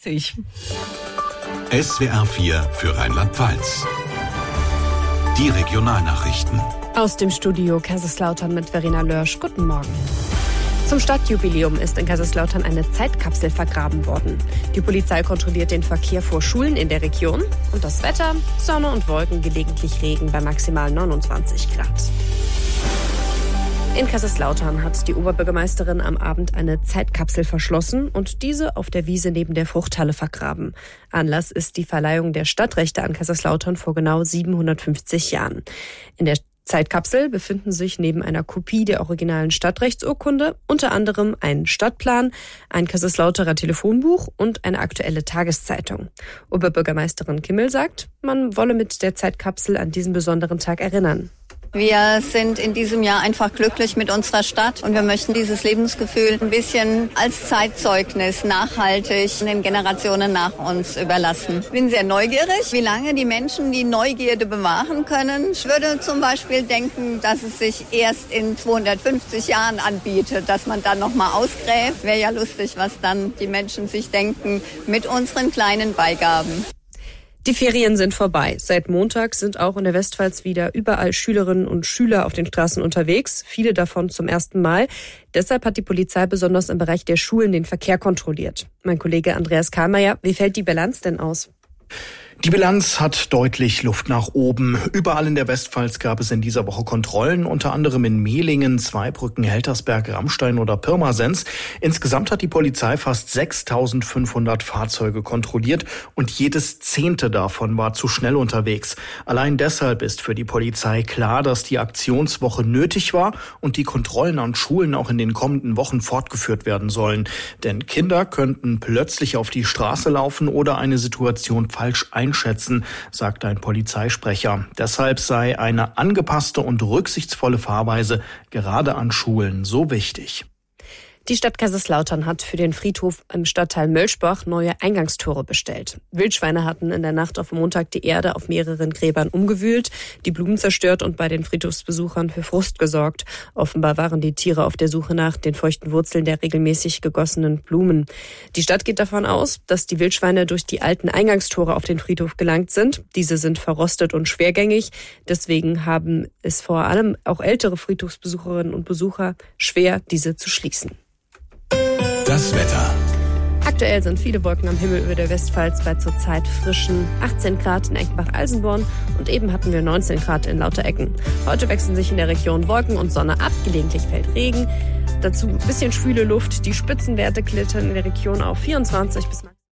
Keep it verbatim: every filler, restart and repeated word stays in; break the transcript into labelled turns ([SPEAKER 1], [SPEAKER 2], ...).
[SPEAKER 1] dreißig.
[SPEAKER 2] S W R vier für Rheinland-Pfalz. Die Regionalnachrichten.
[SPEAKER 3] Aus dem Studio Kaiserslautern mit Verena Lörsch. Guten Morgen. Zum Stadtjubiläum ist in Kaiserslautern eine Zeitkapsel vergraben worden. Die Polizei kontrolliert den Verkehr vor Schulen in der Region. Und das Wetter? Sonne und Wolken, gelegentlich Regen bei maximal neunundzwanzig Grad. In Kaiserslautern hat die Oberbürgermeisterin am Abend eine Zeitkapsel verschlossen und diese auf der Wiese neben der Fruchthalle vergraben. Anlass ist die Verleihung der Stadtrechte an Kaiserslautern vor genau siebenhundertfünfzig Jahren. In der Zeitkapsel befinden sich neben einer Kopie der originalen Stadtrechtsurkunde unter anderem ein Stadtplan, ein Kaiserslauterer Telefonbuch und eine aktuelle Tageszeitung. Oberbürgermeisterin Kimmel sagt, man wolle mit der Zeitkapsel an diesen besonderen Tag erinnern.
[SPEAKER 4] Wir sind in diesem Jahr einfach glücklich mit unserer Stadt und wir möchten dieses Lebensgefühl ein bisschen als Zeitzeugnis nachhaltig den Generationen nach uns überlassen. Ich bin sehr neugierig, wie lange die Menschen die Neugierde bewahren können. Ich würde zum Beispiel denken, dass es sich erst in zweihundertfünfzig Jahren anbietet, dass man dann nochmal ausgräbt. Wäre ja lustig, was dann die Menschen sich denken mit unseren kleinen Beigaben.
[SPEAKER 3] Die Ferien sind vorbei. Seit Montag sind auch in der Westpfalz wieder überall Schülerinnen und Schüler auf den Straßen unterwegs, viele davon zum ersten Mal. Deshalb hat die Polizei besonders im Bereich der Schulen den Verkehr kontrolliert. Mein Kollege Andreas Kahlmeier, wie fällt die Bilanz denn aus?
[SPEAKER 5] Die Bilanz hat deutlich Luft nach oben. Überall in der Westpfalz gab es in dieser Woche Kontrollen, unter anderem in Mehlingen, Zweibrücken, Heltersberg, Rammstein oder Pirmasens. Insgesamt hat die Polizei fast sechstausendfünfhundert Fahrzeuge kontrolliert und jedes Zehnte davon war zu schnell unterwegs. Allein deshalb ist für die Polizei klar, dass die Aktionswoche nötig war und die Kontrollen an Schulen auch in den kommenden Wochen fortgeführt werden sollen. Denn Kinder könnten plötzlich auf die Straße laufen oder eine Situation falsch einschätzen. Einschätzen, sagt ein Polizeisprecher. Deshalb sei eine angepasste und rücksichtsvolle Fahrweise gerade an Schulen so wichtig.
[SPEAKER 3] Die Stadt Kaiserslautern hat für den Friedhof im Stadtteil Mölschbach neue Eingangstore bestellt. Wildschweine hatten in der Nacht auf Montag die Erde auf mehreren Gräbern umgewühlt, die Blumen zerstört und bei den Friedhofsbesuchern für Frust gesorgt. Offenbar waren die Tiere auf der Suche nach den feuchten Wurzeln der regelmäßig gegossenen Blumen. Die Stadt geht davon aus, dass die Wildschweine durch die alten Eingangstore auf den Friedhof gelangt sind. Diese sind verrostet und schwergängig. Deswegen haben es vor allem auch ältere Friedhofsbesucherinnen und Besucher schwer, diese zu schließen.
[SPEAKER 2] Das Wetter.
[SPEAKER 3] Aktuell sind viele Wolken am Himmel über der Westpfalz bei zurzeit frischen achtzehn Grad in Eckenbach-Alsenborn und eben hatten wir neunzehn Grad in Lauterecken. Heute wechseln sich in der Region Wolken und Sonne ab, gelegentlich fällt Regen. Dazu ein bisschen schwüle Luft, die Spitzenwerte klettern in der Region auf vierundzwanzig bis